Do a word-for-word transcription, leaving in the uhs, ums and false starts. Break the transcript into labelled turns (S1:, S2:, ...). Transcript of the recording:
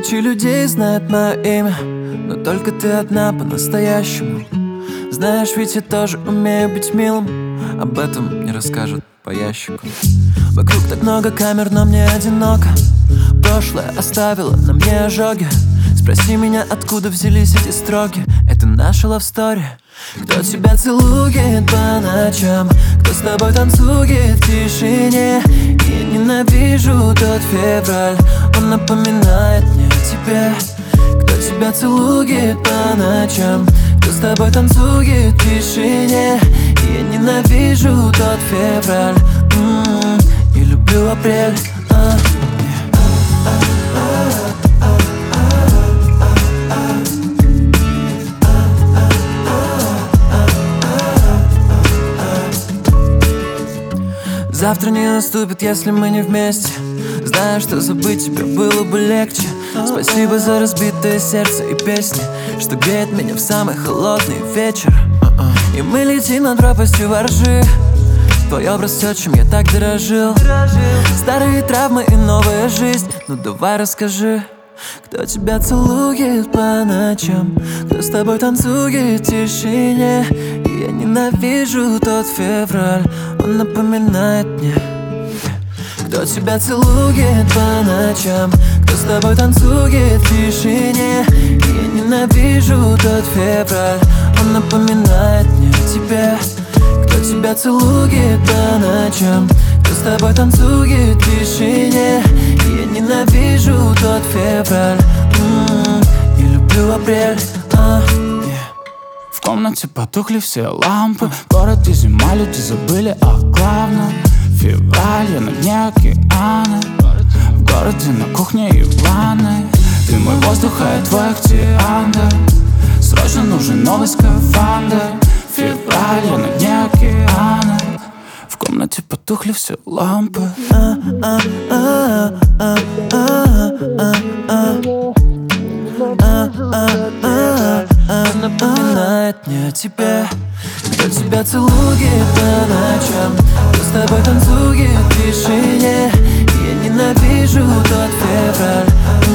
S1: Тысячи людей знают мое имя, но только ты одна по-настоящему. Знаешь, ведь я тоже умею быть милым, об этом не расскажут по ящику. Вокруг так много камер, но мне одиноко. Прошлое оставило на мне ожоги. Спроси меня, откуда взялись эти строки. Это наша love story. Кто тебя целует по ночам, кто с тобой танцует в тишине. Я ненавижу тот февраль, он напоминает мне о тебе. Кто тебя целует по ночам, кто с тобой танцует в тишине. Я ненавижу тот февраль, м-м, и люблю апрель. а. Завтра не наступит, если мы не вместе. Знаю, что забыть тебя было бы легче. Спасибо за разбитое сердце и песни, что греет меня в самый холодный вечер. И мы летим над пропастью воржи. Твой образ все, чем я так дорожил. Старые травмы и новая жизнь. Ну давай расскажи, кто тебя целует по ночам, кто с тобой танцует в тишине. И я ненавижу тот февраль, он напоминает мне. Кто тебя целует по ночам, кто с тобой танцует в тишине. И я ненавижу тот февраль, он напоминает мне о тебе. Кто тебя целует по ночам, кто с тобой танцует в тишине. И я ненавижу тот февраль, м-м, и люблю апрель. а.
S2: В комнате потухли все лампы. Город и зима, люди забыли о главном. Февраль, я на дне океана. В городе на кухне и в ванной. Ты мой воздух, а я твой океандр. Срочно нужен новый скафандр. Февраль, я на дне океана. В комнате потухли все лампы.
S1: Напоминает мне о тебе. Кто тебя целует по ночам, кто с тобой танцует в тишине. Я ненавижу тот февраль,